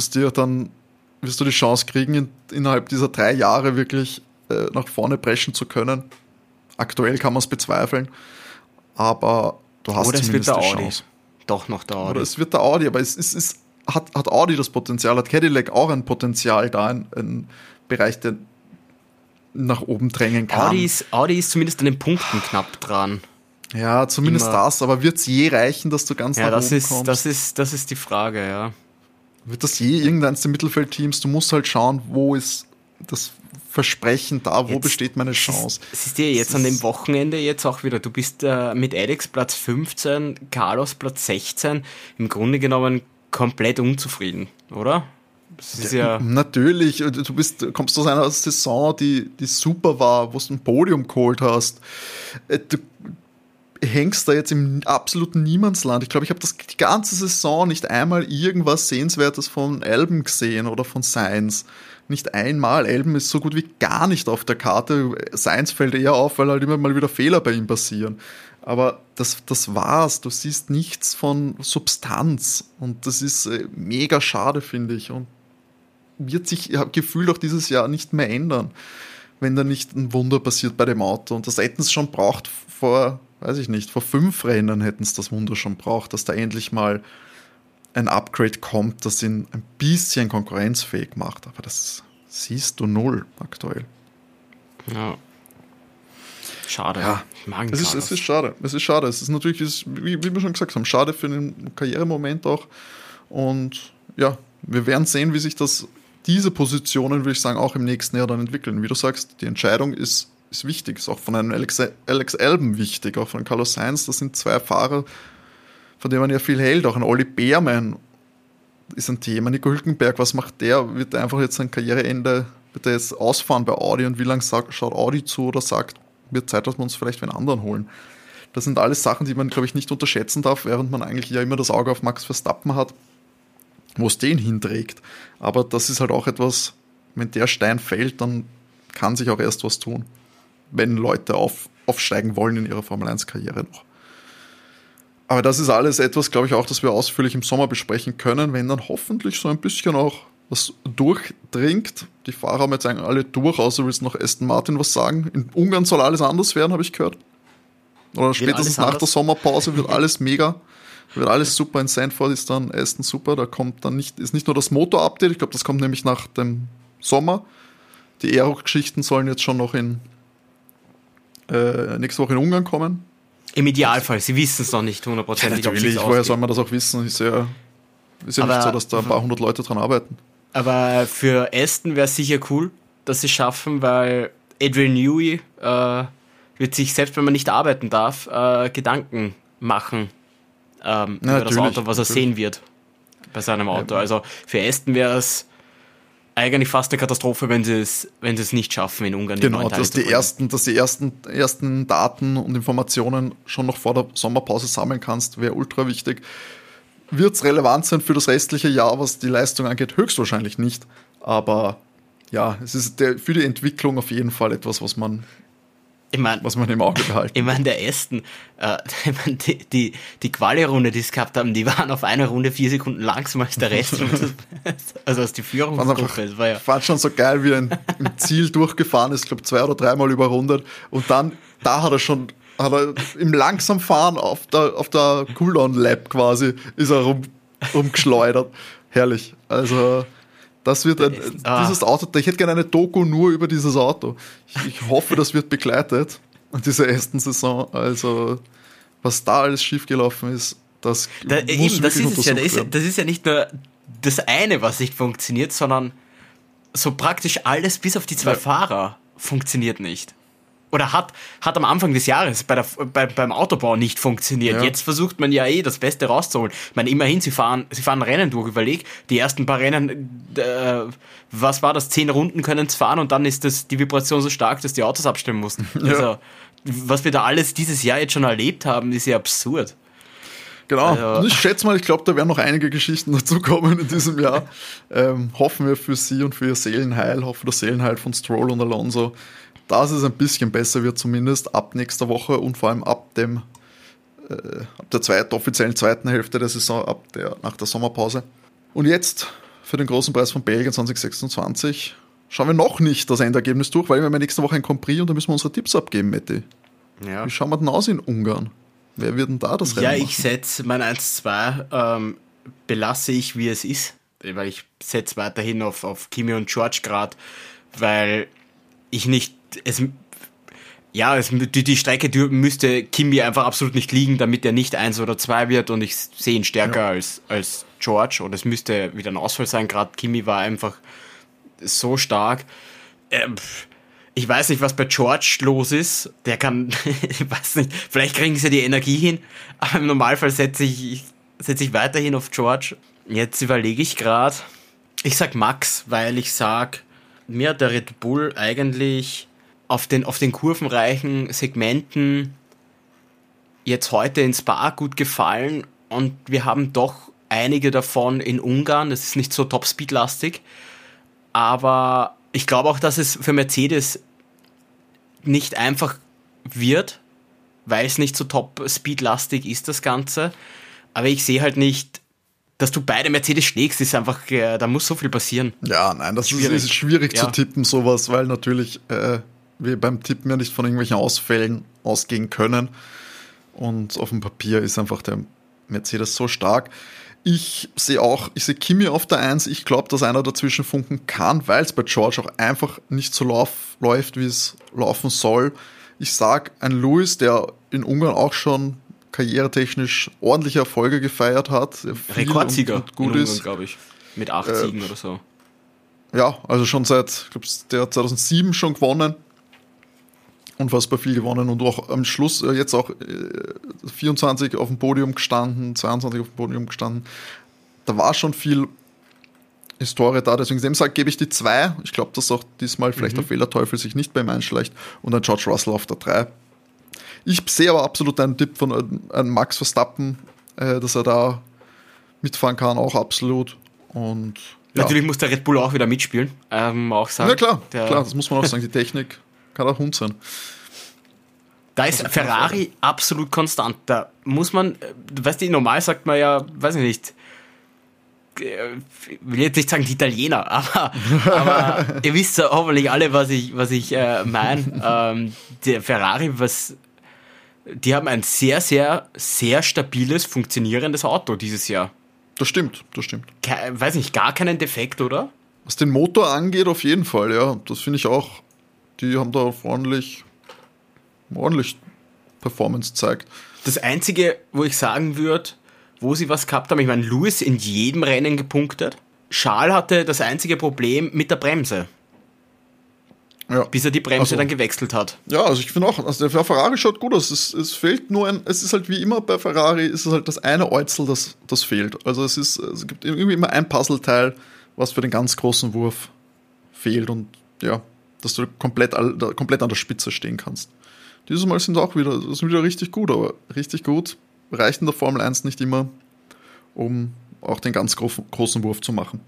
du die Chance kriegen, innerhalb dieser 3 Jahre wirklich nach vorne preschen zu können. Aktuell kann man es bezweifeln, aber du hast zumindest die Chance. Doch noch der Audi. Oder es wird der Audi, aber hat Audi das Potenzial, hat Cadillac auch ein Potenzial da, ein Bereich, der nach oben drängen kann. Audi ist zumindest an den Punkten knapp dran. Ja, zumindest das, aber wird es je reichen, dass du ganz nach oben kommst? Das ist die Frage, ja. Wird das je irgendeins der Mittelfeldteams? Du musst halt schauen, wo ist das Versprechen da, wo besteht meine Chance? Es ist dir jetzt an dem Wochenende jetzt auch wieder, du bist mit Alex Platz 15, Carlos Platz 16, im Grunde genommen komplett unzufrieden, oder? Das ist ja natürlich, du kommst aus einer Saison, die super war, wo du ein Podium geholt hast. Du hängst da jetzt im absoluten Niemandsland. Ich glaube, ich habe die ganze Saison nicht einmal irgendwas Sehenswertes von Albon gesehen oder von Sainz. Nicht einmal. Albon ist so gut wie gar nicht auf der Karte. Sainz fällt eher auf, weil halt immer mal wieder Fehler bei ihm passieren. Aber das war's. Du siehst nichts von Substanz. Und das ist mega schade, finde ich. Und wird sich gefühlt auch dieses Jahr nicht mehr ändern, wenn da nicht ein Wunder passiert bei dem Auto. Und das hätten sie schon braucht vor 5 Rennen hätten sie das Wunder schon braucht, dass da endlich mal ein Upgrade kommt, das ihn ein bisschen konkurrenzfähig macht. Aber das siehst du null aktuell. Ja. Schade. Ja, ich mag es ist schade. Es ist schade. Es ist natürlich, wie wir schon gesagt haben, schade für den Karrieremoment auch. Und ja, wir werden sehen, wie sich diese Positionen, würde ich sagen, auch im nächsten Jahr dann entwickeln. Wie du sagst, die Entscheidung ist wichtig, ist auch von einem Alex Albon wichtig, auch von Carlos Sainz. Das sind 2 Fahrer, von denen man ja viel hält. Auch ein Olli Behrmann ist ein Thema. Nico Hülkenberg, was macht der? Wird er einfach jetzt sein Karriereende, wird er jetzt ausfahren bei Audi und wie lange schaut Audi zu oder sagt, wird Zeit, dass wir uns vielleicht einen anderen holen? Das sind alles Sachen, die man, glaube ich, nicht unterschätzen darf, während man eigentlich ja immer das Auge auf Max Verstappen hat. wo es den hinträgt. Aber das ist halt auch etwas, wenn der Stein fällt, dann kann sich auch erst was tun, wenn Leute aufsteigen wollen in ihrer Formel-1-Karriere noch. Aber das ist alles etwas, glaube ich, auch, das wir ausführlich im Sommer besprechen können, wenn dann hoffentlich so ein bisschen auch was durchdringt. Die Fahrer haben jetzt eigentlich alle durch, außer willst noch Aston Martin was sagen. In Ungarn soll alles anders werden, habe ich gehört. Oder spätestens nach der Sommerpause wird alles mega. Wird alles super. In Sanford ist dann Aston super. Da kommt dann ist nicht nur das Motor-Update, ich glaube, das kommt nämlich nach dem Sommer. Die Aero-Geschichten sollen jetzt schon noch nächste Woche in Ungarn kommen. Im Idealfall, sie wissen es noch nicht hundertprozentig. Ja, natürlich, woher soll man das auch wissen? Ist ja nicht so, dass da ein paar hundert Leute dran arbeiten. Aber für Aston wäre es sicher cool, dass sie es schaffen, weil Adrian Newey wird sich, selbst wenn man nicht arbeiten darf, Gedanken machen über das Auto, was er sehen wird bei seinem Auto. Also für Aston wäre es eigentlich fast eine Katastrophe, wenn sie es nicht schaffen, in Ungarn genau, dass die ersten Daten und Informationen schon noch vor der Sommerpause sammeln kannst, wäre ultra wichtig. Wird es relevant sein für das restliche Jahr, was die Leistung angeht? Höchstwahrscheinlich nicht. Aber ja, es ist für die Entwicklung auf jeden Fall etwas, was man im Auge behalten. Ich meine, der Aston, die Quali-Runde, die sie gehabt haben, die waren auf einer Runde 4 Sekunden langsamer als der Rest. Also als die Führungsgruppe. Ich fand schon so geil, wie er im Ziel durchgefahren ist, ich glaube 2 oder 3 Mal überrundet. Und dann, da hat er im Langsamfahren auf der Cooldown-Lap quasi, ist er rumgeschleudert. Herrlich. Also das wird dieses Auto, ich hätte gerne eine Doku nur über dieses Auto. Ich hoffe, das wird begleitet in dieser ersten Saison. Also was da alles schiefgelaufen ist, das ist ja nicht nur das eine, was nicht funktioniert, sondern so praktisch alles bis auf die 2 Fahrer funktioniert nicht. Oder hat am Anfang des Jahres beim Autobau nicht funktioniert. Ja. Jetzt versucht man ja das Beste rauszuholen. Ich meine, immerhin, sie fahren Rennen durch. Überleg, die ersten paar Rennen, was war das? 10 Runden können es fahren und dann ist die Vibration so stark, dass die Autos abstellen mussten. Ja. Also, was wir da alles dieses Jahr jetzt schon erlebt haben, ist ja absurd. Genau. Also, ich schätze mal, ich glaube, da werden noch einige Geschichten dazukommen in diesem Jahr. Hoffen wir für sie und für ihr Seelenheil, hoffen das Seelenheil von Stroll und Alonso, dass es ein bisschen besser wird, zumindest ab nächster Woche und vor allem ab der offiziellen zweiten Hälfte der Saison, nach der Sommerpause. Und jetzt für den großen Preis von Belgien 2026 schauen wir noch nicht das Endergebnis durch, weil wir haben nächste Woche ein Grand Prix und da müssen wir unsere Tipps abgeben, Matti. Ja. Wie schauen wir denn aus in Ungarn? Wer wird denn da das Rennen machen? Ich setze mein 1-2, belasse ich, wie es ist, weil ich setze weiterhin auf Kimi und George gerade, weil ich nicht die Strecke müsste Kimi einfach absolut nicht liegen, damit er nicht 1 oder 2 wird und ich sehe ihn stärker als George und es müsste wieder ein Ausfall sein, gerade Kimi war einfach so stark. Ich weiß nicht, was bei George los ist, der kann, ich weiß nicht, vielleicht kriegen sie die Energie hin, aber im Normalfall setze ich weiterhin auf George. Jetzt überlege ich gerade, ich sag Max, weil ich sag, mir hat der Red Bull eigentlich auf den kurvenreichen Segmenten jetzt heute in Spa gut gefallen und wir haben doch einige davon in Ungarn. Das ist nicht so Top-Speed-lastig, aber ich glaube auch, dass es für Mercedes nicht einfach wird, weil es nicht so Top-Speed-lastig ist, das Ganze. Aber ich sehe halt nicht, dass du beide Mercedes schlägst, ist einfach, da muss so viel passieren. Ja, nein, das ist schwierig zu tippen, sowas, weil natürlich wir beim Tippen ja nicht von irgendwelchen Ausfällen ausgehen können. Und auf dem Papier ist einfach der Mercedes so stark. Ich sehe Kimi auf der 1. Ich glaube, dass einer dazwischen funken kann, weil es bei George auch einfach nicht so läuft, wie es laufen soll. Ich sage, ein Lewis, der in Ungarn auch schon karrieretechnisch ordentliche Erfolge gefeiert hat. Rekordsieger und gut in Ungarn, glaube ich. Mit 8 Siegen oder so. Ja, also schon seit, ich glaube, der hat 2007 schon gewonnen. Unfassbar viel gewonnen und auch am Schluss jetzt auch 24 auf dem Podium gestanden, 22 auf dem Podium gestanden. Da war schon viel Historie da, deswegen dem gebe ich die 2. Ich glaube, dass auch diesmal vielleicht der Fehlerteufel sich nicht bei ihm einschleicht und ein George Russell auf der 3. Ich sehe aber absolut einen Tipp von einem Max Verstappen, dass er da mitfahren kann, auch absolut. Und ja. Natürlich muss der Red Bull auch wieder mitspielen. Auch sagen. Ja, klar, das muss man auch sagen. Die Technik kann auch Hund sein. Da ist Ferrari absolut konstant. Da muss man, weißt du, normal sagt man ja, weiß ich nicht, will jetzt nicht sagen die Italiener, aber ihr wisst ja hoffentlich alle, was ich meine. Der Ferrari, die haben ein sehr, sehr, sehr stabiles, funktionierendes Auto dieses Jahr. Das stimmt. Weiß nicht, gar keinen Defekt, oder? Was den Motor angeht, auf jeden Fall, ja. Das finde ich auch. Die haben da ordentlich Performance gezeigt. Das Einzige, wo ich sagen würde, wo sie was gehabt haben, ich meine, Lewis in jedem Rennen gepunktet. Charles hatte das einzige Problem mit der Bremse. Ja. Bis er die Bremse dann gewechselt hat. Ja, also ich finde auch, also der Ferrari schaut gut aus. Es fehlt nur es ist halt wie immer bei Ferrari, ist es halt das eine Äuzel, das fehlt. Also es gibt irgendwie immer ein Puzzleteil, was für den ganz großen Wurf fehlt und ja, dass du komplett an der Spitze stehen kannst. Dieses Mal sind wieder richtig gut, aber richtig gut reicht in der Formel 1 nicht immer, um auch den ganz großen Wurf zu machen.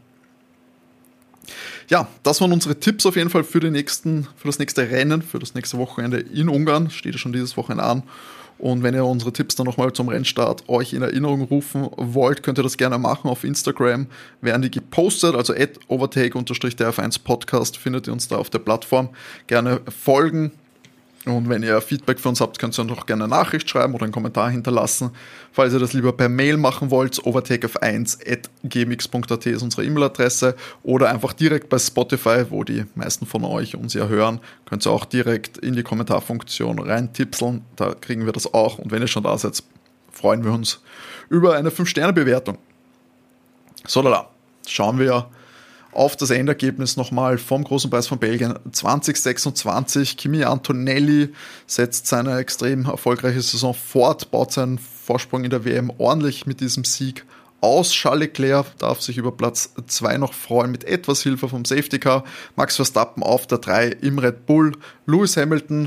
Ja, das waren unsere Tipps auf jeden Fall für das nächste Rennen, für das nächste Wochenende in Ungarn. Steht ja schon dieses Wochenende an. Und wenn ihr unsere Tipps dann nochmal zum Rennstart euch in Erinnerung rufen wollt, könnt ihr das gerne machen. Auf Instagram werden die gepostet, also @overtake_der F1 findet ihr uns da auf der Plattform. Gerne folgen. Und wenn ihr Feedback für uns habt, könnt ihr uns auch gerne eine Nachricht schreiben oder einen Kommentar hinterlassen. Falls ihr das lieber per Mail machen wollt, overtakef1@gmx.at ist unsere E-Mail-Adresse oder einfach direkt bei Spotify, wo die meisten von euch uns ja hören, könnt ihr auch direkt in die Kommentarfunktion reintipseln. Da kriegen wir das auch. Und wenn ihr schon da seid, freuen wir uns über eine 5-Sterne-Bewertung. So, schauen wir auf das Endergebnis nochmal vom Großen Preis von Belgien 2026. Kimi Antonelli setzt seine extrem erfolgreiche Saison fort, baut seinen Vorsprung in der WM ordentlich mit diesem Sieg aus. Charles Leclerc darf sich über Platz 2 noch freuen mit etwas Hilfe vom Safety Car. Max Verstappen auf der 3 im Red Bull. Lewis Hamilton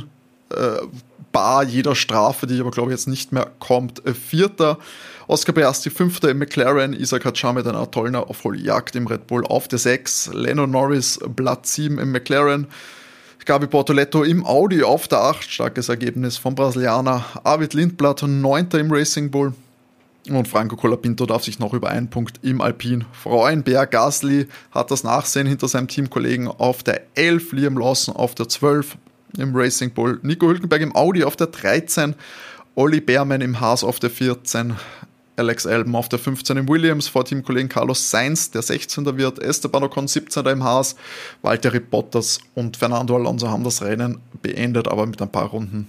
bar jeder Strafe, die aber glaube ich jetzt nicht mehr kommt, 4. Oscar Piastri 5. im McLaren, Isaac Hadjar mit einer tollen Aufholjagd im Red Bull auf der 6, Lando Norris Platz 7 im McLaren, Gabi Bortoletto im Audi auf der 8, starkes Ergebnis vom Brasilianer, Arvid Lindblad 9. im Racing Bull und Franco Colapinto darf sich noch über einen Punkt im Alpine freuen. Pierre Gasly hat das Nachsehen hinter seinem Teamkollegen auf der 11, Liam Lawson auf der 12 im Racing Bull, Nico Hülkenberg im Audi auf der 13, Olli Behrmann im Haas auf der 14, Alex Albon auf der 15 im Williams vor Teamkollegen Carlos Sainz, der 16. wird, Esteban Ocon 17. im Haas, Valtteri Bottas und Fernando Alonso haben das Rennen beendet, aber mit ein paar Runden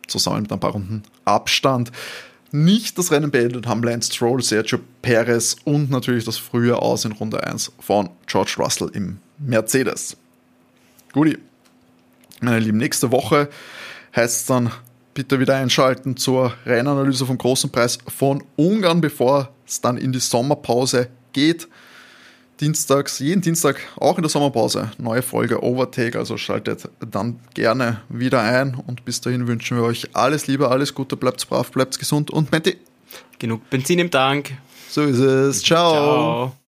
Abstand. Nicht das Rennen beendet haben Lance Stroll, Sergio Perez und natürlich das frühe Aus in Runde 1 von George Russell im Mercedes. Guti, meine Lieben, nächste Woche heißt es dann, bitte wieder einschalten zur Rennanalyse vom Großen Preis von Ungarn, bevor es dann in die Sommerpause geht. Jeden Dienstag, auch in der Sommerpause, neue Folge Overtake, also schaltet dann gerne wieder ein und bis dahin wünschen wir euch alles Liebe, alles Gute, bleibt brav, bleibt gesund und Menti. Genug Benzin im Tank. So ist es. Ciao. Ciao.